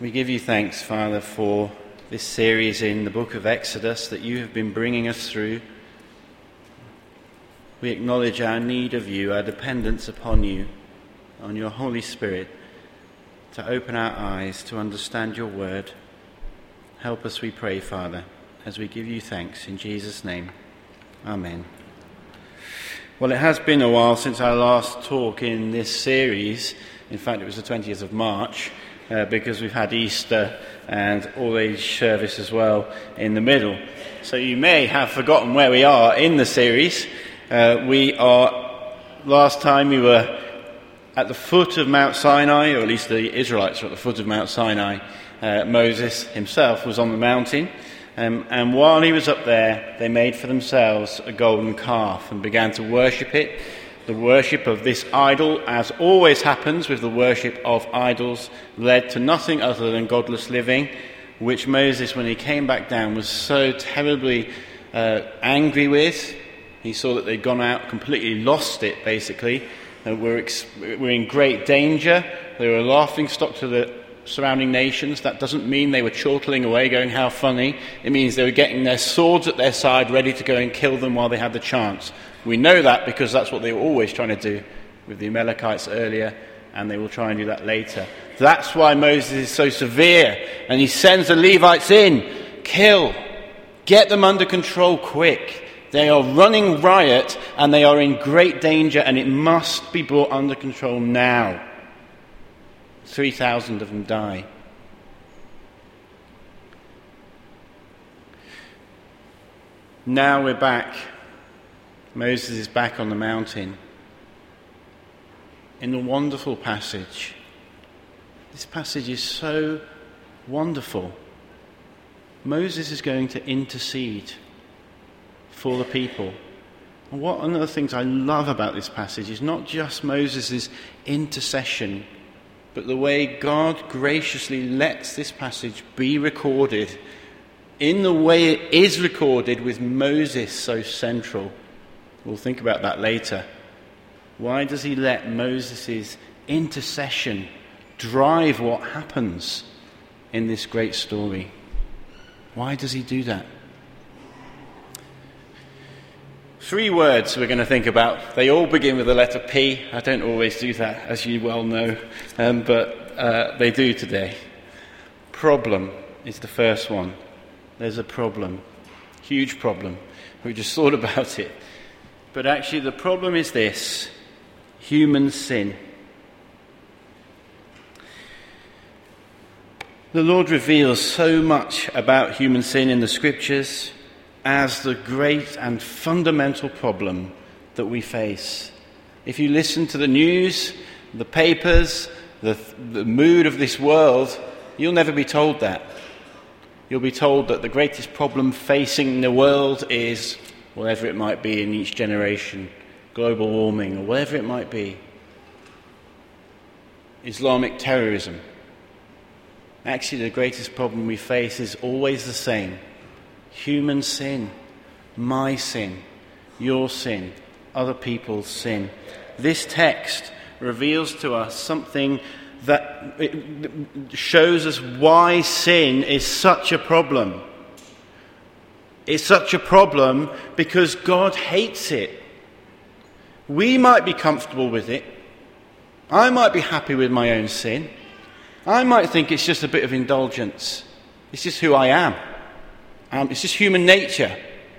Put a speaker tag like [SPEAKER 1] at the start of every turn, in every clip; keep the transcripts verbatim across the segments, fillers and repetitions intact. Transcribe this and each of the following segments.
[SPEAKER 1] We give you thanks, Father, for this series in the book of Exodus that you have been bringing us through. We acknowledge our need of you, our dependence upon you, on your Holy Spirit, to open our eyes to understand your word. Help us, we pray, Father, as we give you thanks in Jesus' name. Amen. Well, it has been a while since our last talk in this series. In fact, it was the twentieth of March, uh, because we've had Easter and all-age service as well in the middle. So you may have forgotten where we are in the series. Uh, we are, last time we were at the foot of Mount Sinai, or at least the Israelites were at the foot of Mount Sinai. Uh, Moses himself was on the mountain. Um, and while he was up there, they made for themselves a golden calf and began to worship it. The worship of this idol, as always happens with the worship of idols, led to nothing other than godless living, which Moses, when he came back down, was so terribly uh, angry with. He saw that they'd gone out, completely lost it, basically. Uh, we're, ex- we're in great danger. They were a laughing stock to the surrounding nations. That doesn't mean they were chortling away going, how funny. It means they were getting their swords at their side, ready to go and kill them while they had the chance. We know that because that's what they were always trying to do with the Amalekites earlier, and they will try and do that later. That's why Moses is so severe, and he sends the Levites in. Kill. Get them under control quick. They are running riot, and they are in great danger, and it must be brought under control now. three thousand of them die. Now we're back. Moses is back on the mountain. In a wonderful passage. This passage is so wonderful. Moses is going to intercede for the people. And what one of the things I love about this passage is not just Moses' intercession, but the way God graciously lets this passage be recorded in the way it is recorded, with Moses so central. We'll think about that later. Why does he let Moses' intercession drive what happens in this great story? Why does he do that? Three words we're going to think about. They all begin with the letter P. I don't always do that, as you well know, um, but uh, they do today. Problem is the first one. There's a problem. Huge problem. We just thought about it. But actually the problem is this: human sin. The Lord reveals so much about human sin in the Scriptures as the great and fundamental problem that we face. If you listen to the news, the papers, the, the mood of this world, you'll never be told that. You'll be told that the greatest problem facing the world is whatever it might be in each generation, global warming or whatever it might be. Islamic terrorism. Actually, the greatest problem we face is always the same. Human sin, my sin, your sin, other people's sin. This text reveals to us something that it shows us why sin is such a problem. It's such a problem because God hates it. We might be comfortable with it. I might be happy with my own sin. I might think it's just a bit of indulgence. It's just who I am. Um, it's just human nature.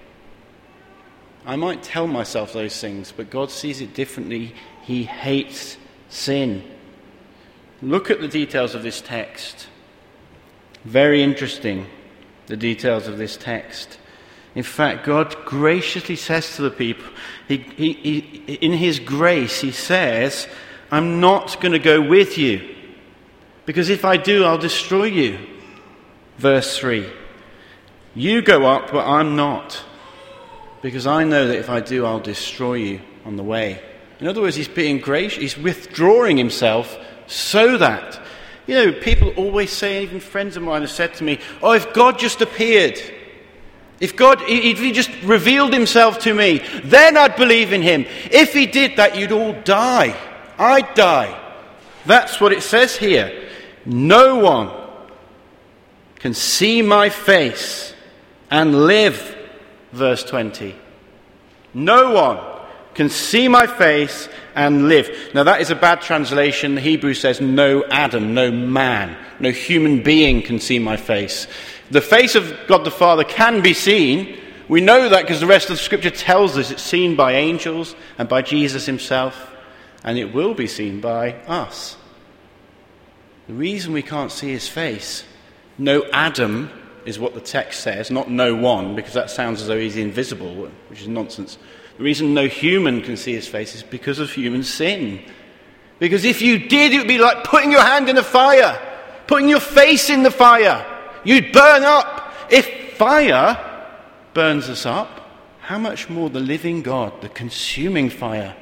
[SPEAKER 1] I might tell myself those things, but God sees it differently. He hates sin. Look at the details of this text. Very interesting, the details of this text. In fact, God graciously says to the people, he, he, he, in his grace, he says, I'm not going to go with you, because if I do, I'll destroy you. Verse three. You go up, but I'm not, because I know that if I do, I'll destroy you on the way. In other words, he's being gracious, he's withdrawing himself so that, you know, people always say, even friends of mine have said to me, oh, if God just appeared, if God, if he just revealed himself to me, then I'd believe in him. If he did that, you'd all die. I'd die. That's what it says here. No one can see my face and live. Verse twenty. No one can see my face and live. Now that is a bad translation. The Hebrew says no Adam, no man, no human being can see my face. The face of God the Father can be seen. We know that because the rest of the Scripture tells us it's seen by angels and by Jesus himself, and it will be seen by us. The reason we can't see his face, no Adam is what the text says, not no one, because that sounds as though he's invisible, which is nonsense. The reason no human can see his face is because of human sin. Because if you did, it would be like putting your hand in the fire, putting your face in the fire. You'd burn up. If fire burns us up, how much more the living God, the consuming fire?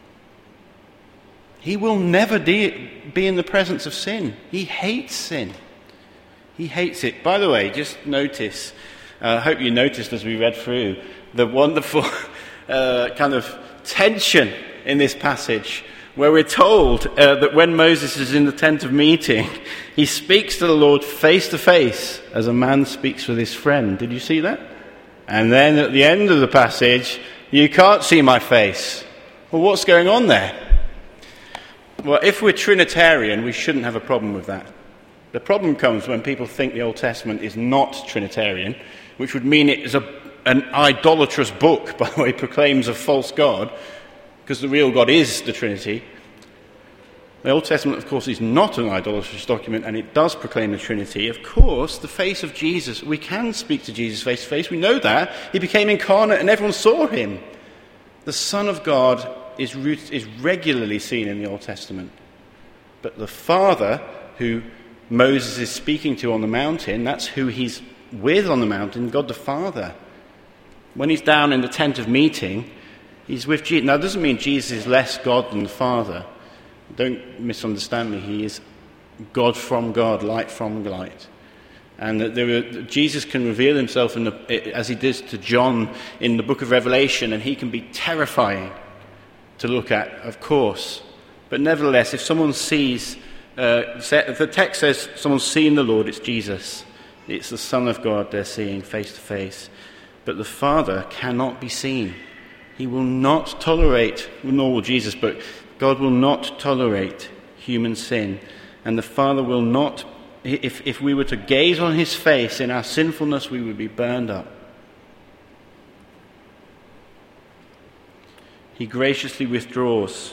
[SPEAKER 1] He will never de- be in the presence of sin. He hates sin. He hates it. By the way, just notice, I uh, hope you noticed as we read through, the wonderful uh, kind of tension in this passage, where we're told uh, that when Moses is in the tent of meeting, he speaks to the Lord face to face, as a man speaks with his friend. Did you see that? And then at the end of the passage, you can't see my face. Well, what's going on there? Well, if we're Trinitarian, we shouldn't have a problem with that. The problem comes when people think the Old Testament is not Trinitarian, which would mean it is a, an idolatrous book, by the way, proclaims a false God, because the real God is the Trinity. The Old Testament, of course, is not an idolatrous document, and it does proclaim the Trinity. Of course, the face of Jesus, we can speak to Jesus face to face. We know that. He became incarnate and everyone saw him. The Son of God is, is regularly seen in the Old Testament. But the Father, who Moses is speaking to on the mountain, that's who he's with on the mountain, God the Father. When he's down in the tent of meeting, he's with Jesus. Now, that doesn't mean Jesus is less God than the Father. Don't misunderstand me. He is God from God, light from light. And that there are, Jesus can reveal himself in the, as he does to John in the book of Revelation, and he can be terrifying to look at, of course. But nevertheless, if someone sees... Uh, the text says someone's seen the Lord, it's Jesus. It's the Son of God they're seeing face to face. But the Father cannot be seen. He will not tolerate, nor will Jesus, but God will not tolerate human sin. And the Father will not, if, if we were to gaze on his face in our sinfulness, we would be burned up. He graciously withdraws.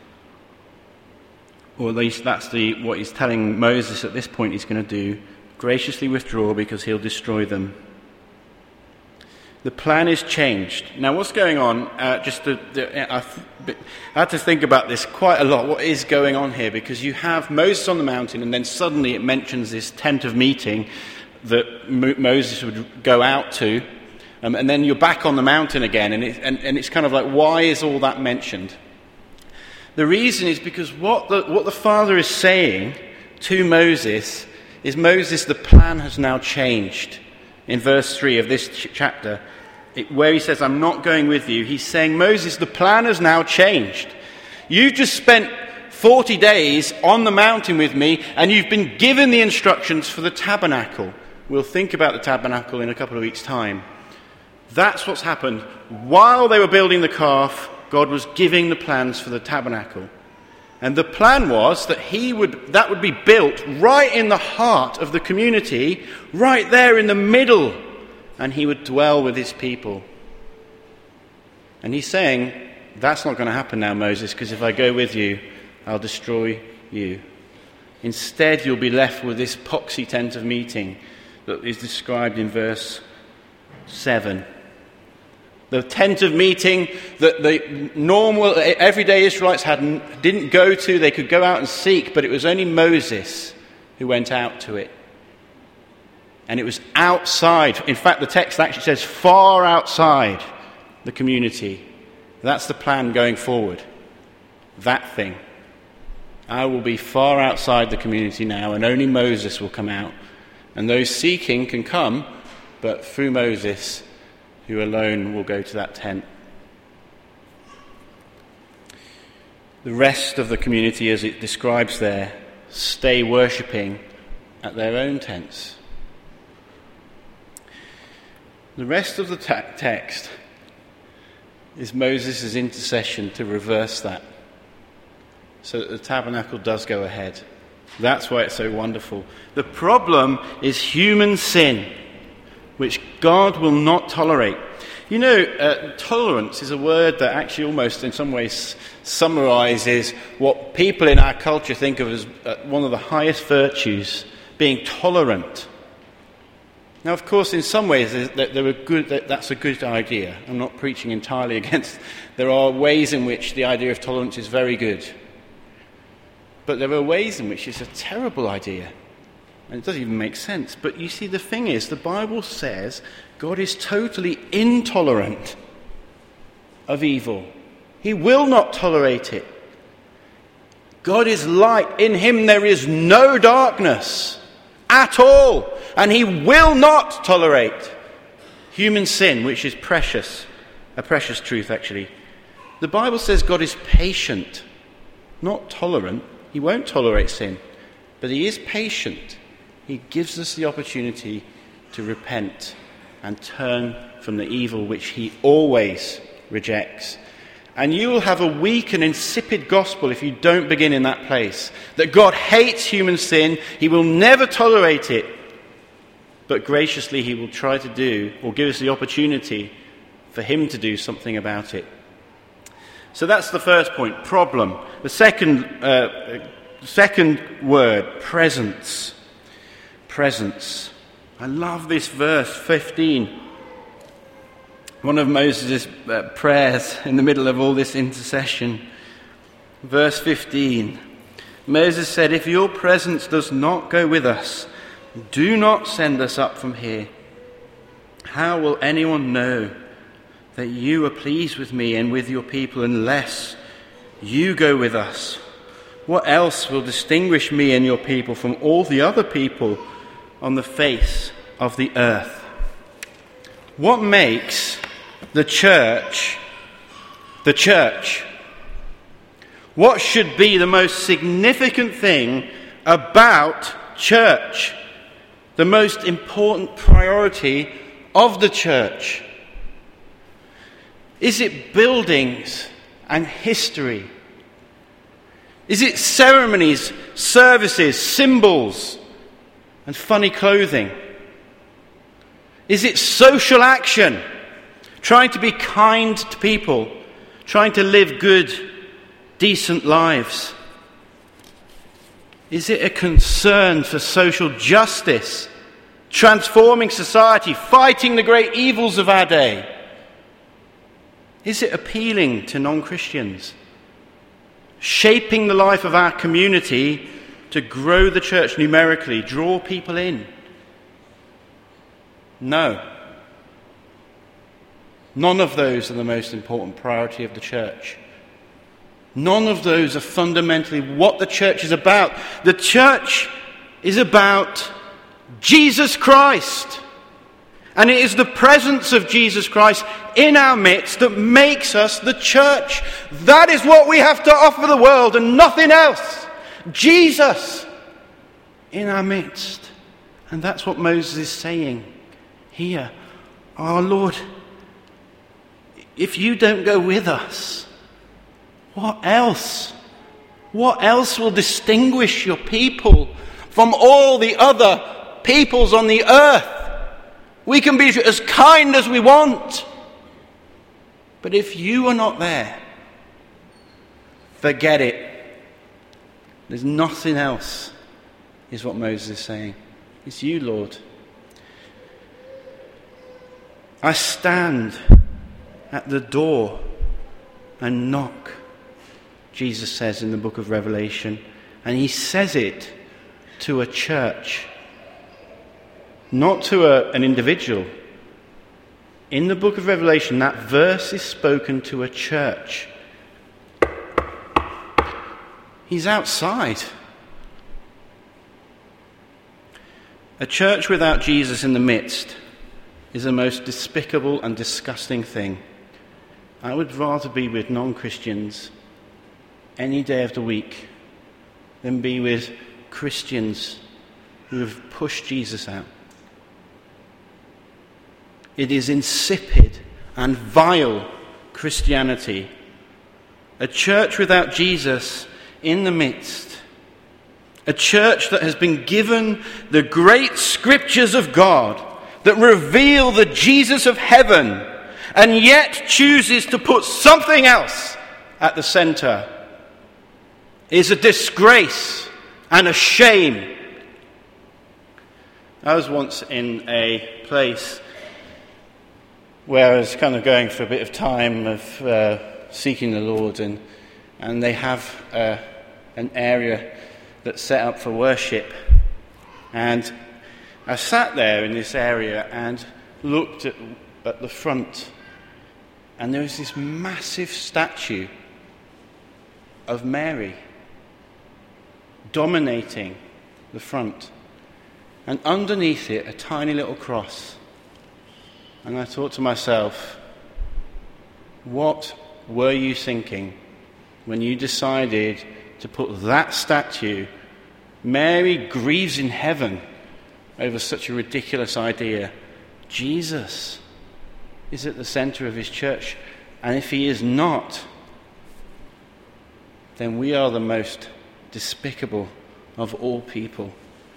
[SPEAKER 1] Or at least that's the what he's telling Moses at this point he's going to do. Graciously withdraw because he'll destroy them. The plan is changed. Now what's going on, uh, just to, I, I had to think about this quite a lot. What is going on here? Because you have Moses on the mountain, and then suddenly it mentions this tent of meeting that Mo- Moses would go out to. Um, and then you're back on the mountain again, and, it, and, and it's kind of like, why is all that mentioned? The reason is because what the, what the Father is saying to Moses is, Moses, the plan has now changed. In verse three of this ch- chapter, it, where he says, I'm not going with you, he's saying, Moses, the plan has now changed. You've just spent forty days on the mountain with me, and you've been given the instructions for the tabernacle. We'll think about the tabernacle in a couple of weeks' time. That's what's happened. While they were building the calf, God was giving the plans for the tabernacle. And the plan was that he would that would be built right in the heart of the community, right there in the middle, and he would dwell with his people. And he's saying, that's not going to happen now, Moses, because if I go with you, I'll destroy you. Instead, you'll be left with this poxy tent of meeting that is described in verse seven. The tent of meeting that the normal, everyday Israelites hadn't, didn't go to. They could go out and seek, but it was only Moses who went out to it. And it was outside. In fact, the text actually says far outside the community. That's the plan going forward. That thing. I will be far outside the community now, and only Moses will come out. And those seeking can come, but through Moses, who alone will go to that tent. The rest of the community, as it describes there, stay worshipping at their own tents. The rest of the ta- text is Moses' intercession to reverse that, so that the tabernacle does go ahead. That's why it's so wonderful. The problem is human sin, which God will not tolerate. You know, uh, tolerance is a word that actually almost in some ways summarizes what people in our culture think of as uh, one of the highest virtues, being tolerant. Now, of course, in some ways that there are good, that that's a good idea. I'm not preaching entirely against. There are ways in which the idea of tolerance is very good. But there are ways in which it's a terrible idea. And it doesn't even make sense. But you see, the thing is, the Bible says God is totally intolerant of evil. He will not tolerate it. God is light. In him there is no darkness at all. And he will not tolerate human sin, which is precious. A precious truth, actually. The Bible says God is patient, not tolerant. He won't tolerate sin. But he is patient. He gives us the opportunity to repent and turn from the evil which he always rejects. And you will have a weak and insipid gospel if you don't begin in that place. That God hates human sin, he will never tolerate it, but graciously he will try to do, or give us the opportunity for him to do something about it. So that's the first point, problem. The second, uh, second word, presence. Presence. I love this verse, fifteen. One of Moses' uh, prayers in the middle of all this intercession. Verse fifteen. Moses said, "If your presence does not go with us, do not send us up from here. How will anyone know that you are pleased with me and with your people unless you go with us? What else will distinguish me and your people from all the other people on the face of the earth?" What makes the church the church? What should be the most significant thing about church? The most important priority of the church? Is it buildings and history? Is it ceremonies, services, symbols, and funny clothing? Is it social action? Trying to be kind to people, trying to live good, decent lives? Is it a concern for social justice, transforming society, fighting the great evils of our day? Is it appealing to non-Christians, shaping the life of our community to grow the church numerically, draw people in? No. None of those are the most important priority of the church. None of those are fundamentally what the church is about. The church is about Jesus Christ. And it is the presence of Jesus Christ in our midst that makes us the church. That is what we have to offer the world and nothing else. Jesus in our midst. And that's what Moses is saying here. Our Lord, if you don't go with us, what else? What else will distinguish your people from all the other peoples on the earth? We can be as kind as we want. But if you are not there, forget it. There's nothing else, is what Moses is saying. It's you, Lord. I stand at the door and knock, Jesus says in the book of Revelation. And he says it to a church, not to a, an individual. In the book of Revelation, that verse is spoken to a church. He's outside. A church without Jesus in the midst is the most despicable and disgusting thing. I would rather be with non-Christians any day of the week than be with Christians who have pushed Jesus out. It is insipid and vile Christianity. A church without Jesus in the midst. A church that has been given the great scriptures of God that reveal the Jesus of heaven, and yet chooses to put something else at the center, is a disgrace and a shame. I was once in a place where I was kind of going for a bit of time of uh, seeking the Lord, and and they have uh, an area that's set up for worship. And I sat there in this area and looked at, at the front, and there was this massive statue of Mary dominating the front, and underneath it a tiny little cross. And I thought to myself, what were you thinking when you decided to put that statue, Mary grieves in heaven over such a ridiculous idea? Jesus is at the center of his church, and if he is not, then we are the most despicable of all people.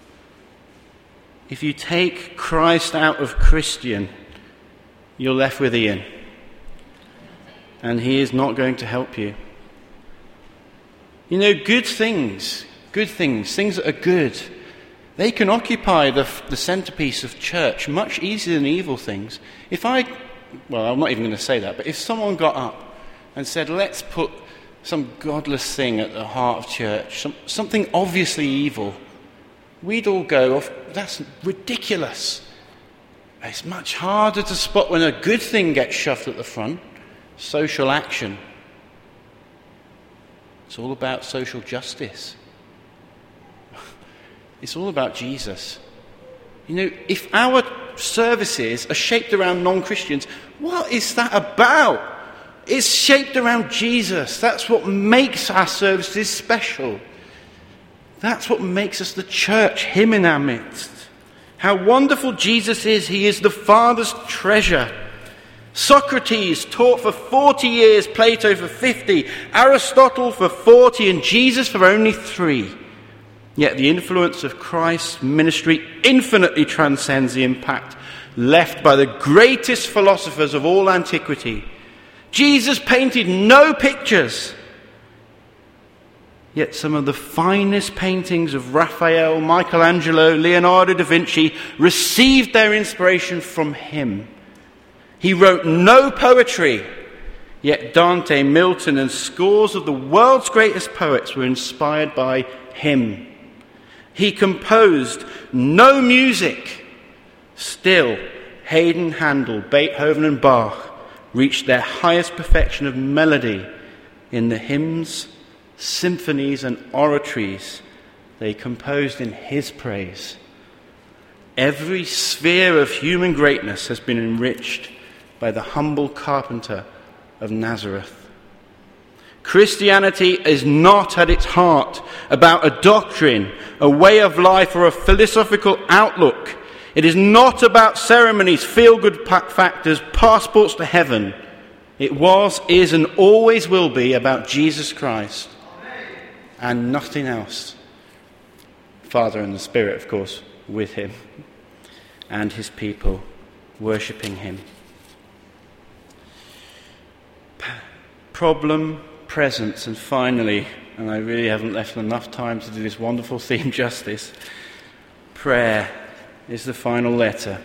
[SPEAKER 1] If you take Christ out of Christian, you're left with Ian, and he is not going to help you. You know, good things, good things, things that are good, they can occupy the, the centerpiece of church much easier than evil things. If I, well, I'm not even going to say that, but if someone got up and said, let's put some godless thing at the heart of church, some, something obviously evil, we'd all go, oh, that's ridiculous. It's much harder to spot when a good thing gets shoved at the front. Social action. It's all about social justice. It's all about Jesus. You know, if our services are shaped around non-Christians, what is that about? It's shaped around Jesus. That's what makes our services special. That's what makes us the church, him in our midst. How wonderful Jesus is. He is the Father's treasure. Socrates taught for forty years, Plato for fifty, Aristotle for forty, and Jesus for only three. Yet the influence of Christ's ministry infinitely transcends the impact left by the greatest philosophers of all antiquity. Jesus painted no pictures. Yet some of the finest paintings of Raphael, Michelangelo, Leonardo da Vinci received their inspiration from him. He wrote no poetry, yet Dante, Milton, and scores of the world's greatest poets were inspired by him. He composed no music. Still, Haydn, Handel, Beethoven, and Bach reached their highest perfection of melody in the hymns, symphonies, and oratories they composed in his praise. Every sphere of human greatness has been enriched by the humble carpenter of Nazareth. Christianity is not at its heart about a doctrine, a way of life, or a philosophical outlook. It is not about ceremonies, feel-good factors, passports to heaven. It was, is, and always will be about Jesus Christ and nothing else. Father and the Spirit, of course, with him and his people worshipping him. Problem, presence, and finally, and I really haven't left enough time to do this wonderful theme justice, prayer is the final letter.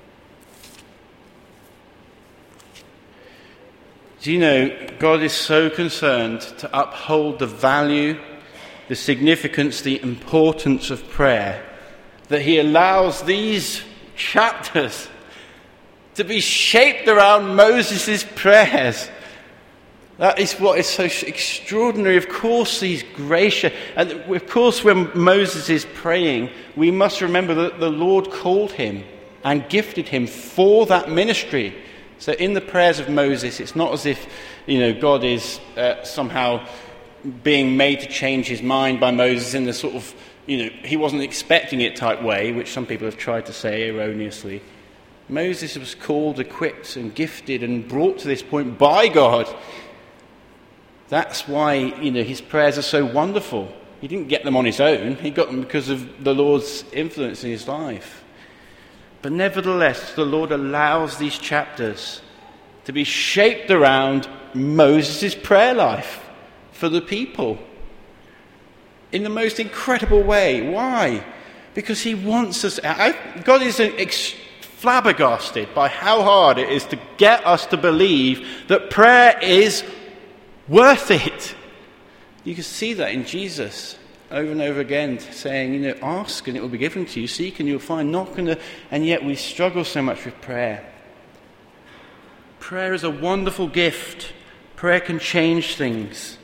[SPEAKER 1] Do you know, God is so concerned to uphold the value, the significance, the importance of prayer, that he allows these chapters to be shaped around Moses' prayers. That is what is so extraordinary. Of course, he's gracious. And of course, when Moses is praying, we must remember that the Lord called him and gifted him for that ministry. So in the prayers of Moses, it's not as if, you know, God is uh, somehow being made to change his mind by Moses in the sort of, you know, he wasn't expecting it type way, which some people have tried to say erroneously. Moses was called, equipped and gifted and brought to this point by God. That's why, you know, his prayers are so wonderful. He didn't get them on his own. He got them because of the Lord's influence in his life. But nevertheless, the Lord allows these chapters to be shaped around Moses' prayer life for the people in the most incredible way. Why? Because he wants us... I, God is ex- flabbergasted by how hard it is to get us to believe that prayer is worth it. You can see that in Jesus over and over again, saying, you know, ask and it will be given to you, seek and you'll find, knock and... And yet we struggle so much with prayer. Prayer is a wonderful gift. Prayer can change things.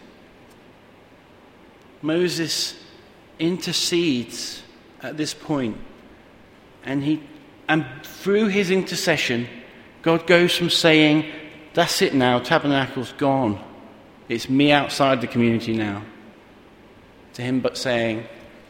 [SPEAKER 1] Moses intercedes at this point, and he and through his intercession, God goes from saying, that's it now, tabernacle's gone, it's me outside the community now, to him but saying,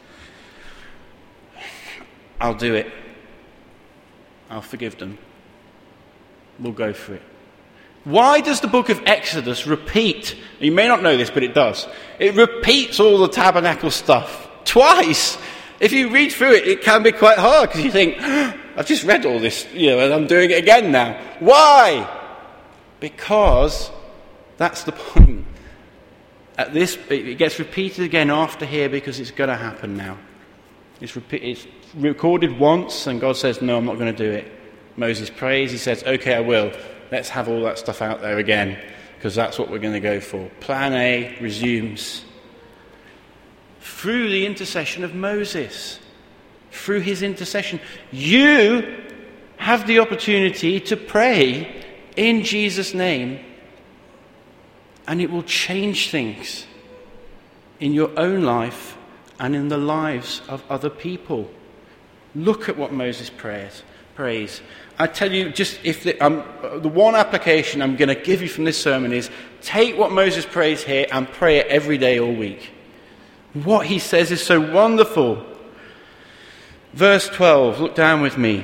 [SPEAKER 1] I'll do it, I'll forgive them, we'll go for it. Why does the book of Exodus repeat? You may not know this, but it does. It repeats all the tabernacle stuff twice. If you read through it, it can be quite hard because you think, oh, I've just read all this, you know, and I'm doing it again now. Why? Because that's the point. At this, it gets repeated again after here because it's going to happen now. It's, repeat, it's recorded once, and God says, no, I'm not going to do it. Moses prays. He says, okay, I will. Let's have all that stuff out there again, because that's what we're going to go for. Plan A resumes. Through the intercession of Moses, through his intercession, you have the opportunity to pray in Jesus' name, and it will change things in your own life and in the lives of other people. Look at what Moses prays. prays. I tell you, just if the, um, the one application I'm going to give you from this sermon is take what Moses prays here and pray it every day all week. What he says is so wonderful. Verse twelve, look down with me.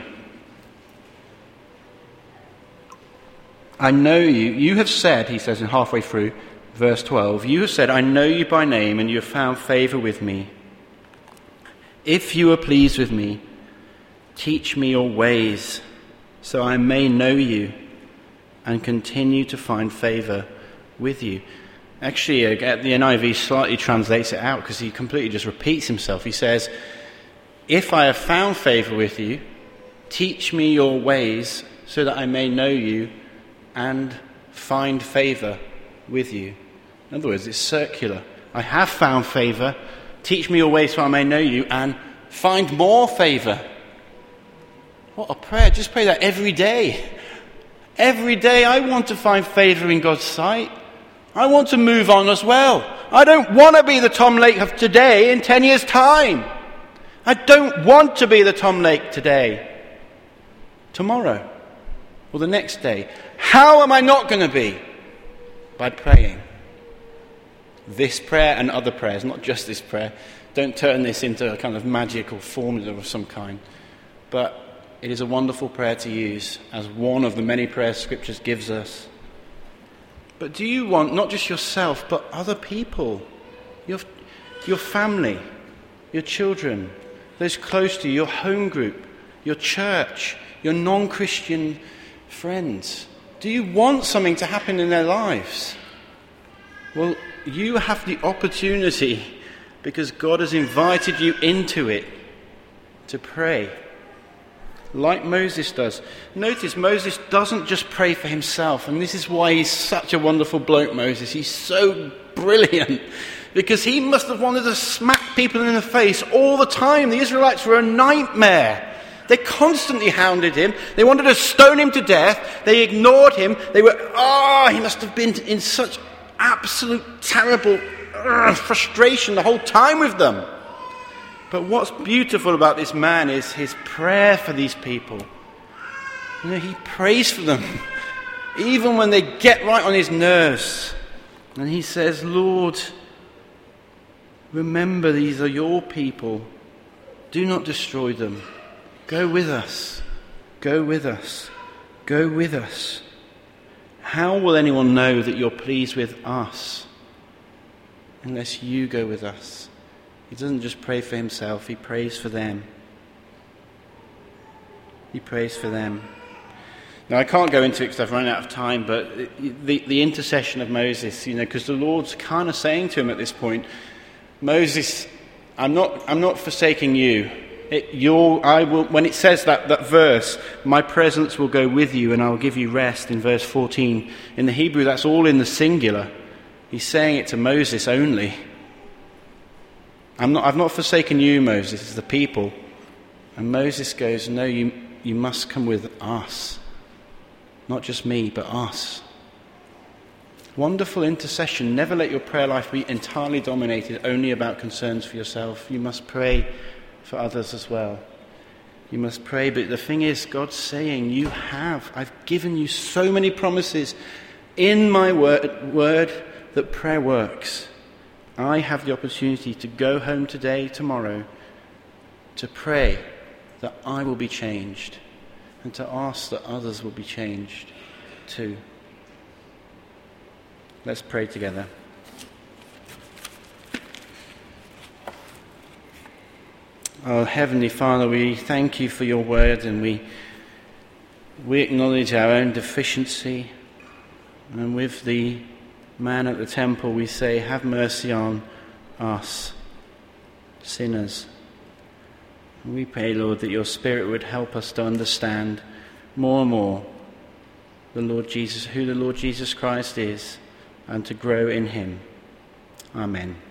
[SPEAKER 1] I know you, you have said, he says in halfway through, verse twelve, you have said, I know you by name and you have found favour with me. If you are pleased with me, teach me your ways, so I may know you and continue to find favour with you. Actually, uh, the N I V slightly translates it out because he completely just repeats himself. He says, if I have found favour with you, teach me your ways so that I may know you and find favour with you. In other words, it's circular. I have found favour, teach me your ways so I may know you and find more favour. What a prayer. Just pray that every day. Every day I want to find favour in God's sight. I want to move on as well. I don't want to be the Tom Lake of today in ten years' time. I don't want to be the Tom Lake today, tomorrow, or the next day. How am I not going to be? By praying. This prayer and other prayers, not just this prayer. Don't turn this into a kind of magical formula of some kind. But it is a wonderful prayer to use as one of the many prayers Scripture gives us. But do you want not just yourself, but other people, your, your family, your children, those close to you, your home group, your church, your non-Christian friends? Do you want something to happen in their lives? Well, you have the opportunity, because God has invited you into it, to pray. Like Moses does. Notice Moses doesn't just pray for himself, and this is why he's such a wonderful bloke, Moses. He's so brilliant, because he must have wanted to smack people in the face all the time. The Israelites were a nightmare. They constantly hounded him. They wanted to stone him to death. They ignored him. They were, oh, he must have been in such absolute terrible uh, frustration the whole time with them. But what's beautiful about this man is his prayer for these people. You know, he prays for them, even when they get right on his nerves. And he says, Lord, remember these are your people. Do not destroy them. Go with us. Go with us. Go with us. How will anyone know that you're pleased with us unless you go with us? He doesn't just pray for himself, he prays for them. He prays for them. Now, I can't go into it because I've run out of time, but the, the intercession of Moses, you know, because the Lord's kind of saying to him at this point, Moses, I'm not, I'm not forsaking you. It, you're, I will. When it says that, that verse, my presence will go with you and I'll give you rest in verse fourteen. In the Hebrew, that's all in the singular. He's saying it to Moses only. I'm not, I've not forsaken you, Moses, as the people. And Moses goes, no, you, you must come with us. Not just me, but us. Wonderful intercession. Never let your prayer life be entirely dominated only about concerns for yourself. You must pray for others as well. You must pray, but the thing is, God's saying, you have. I've given you so many promises in my word, word that prayer works. I have the opportunity to go home today, tomorrow, to pray that I will be changed and to ask that others will be changed too. Let's pray together. Oh, Heavenly Father, we thank you for your word, and we we acknowledge our own deficiency. And with the man at the temple, we say, have mercy on us, sinners. And we pray, Lord, that your Spirit would help us to understand more and more the Lord Jesus, who the Lord Jesus Christ is, and to grow in him. Amen.